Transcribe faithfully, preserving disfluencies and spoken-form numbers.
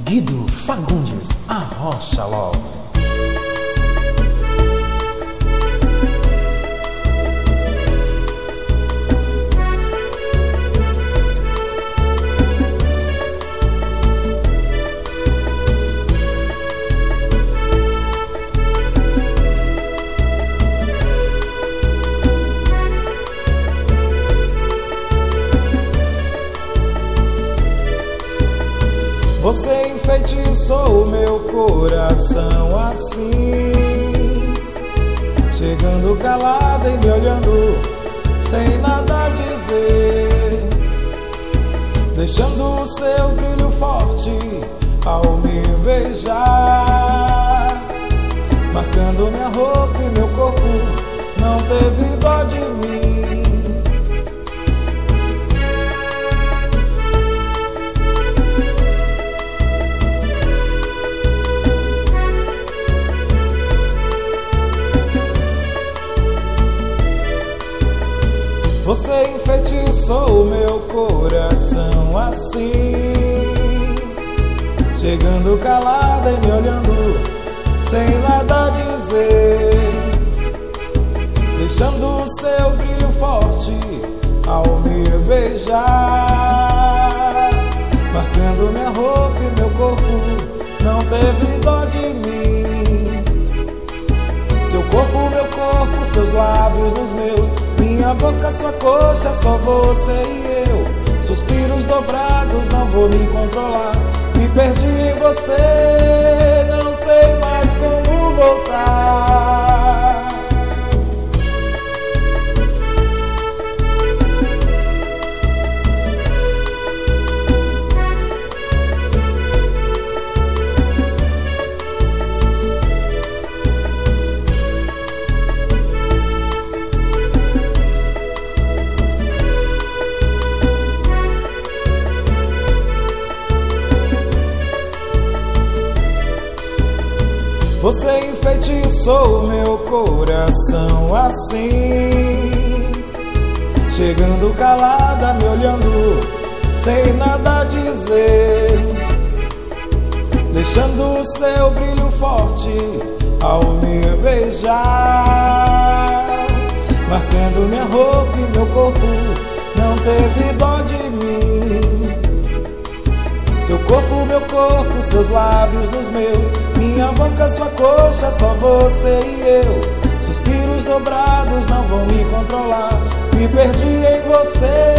Guido Fagundes, arrocha logo. Você enfeitiçou meu coração assim, chegando calada e me olhando sem nada dizer, deixando o seu brilho forte ao me beijar, marcando minha roupa e meu corpo, não teve dó de mim. Você enfeitiçou meu coração assim, chegando calada e me olhando sem nada dizer, deixando o seu brilho forte ao me beijar, marcando minha roupa e meu corpo, não teve dó de mim. Seu corpo, meu corpo, seus lábios nos meus, minha boca, sua coxa, só você e eu. Suspiros dobrados, não vou me controlar. Me perdi em você, não sei mais como voltar. Você enfeitiçou meu coração assim, chegando calada, me olhando sem nada dizer, deixando o seu brilho forte ao me beijar, marcando minha roupa e meu corpo, não teve dó de mim. Seu corpo, meu corpo, seus lábios nos meus, minha boca, sua coxa, só você e eu. Suspiros dobrados, não vão me controlar. Me perdi em você,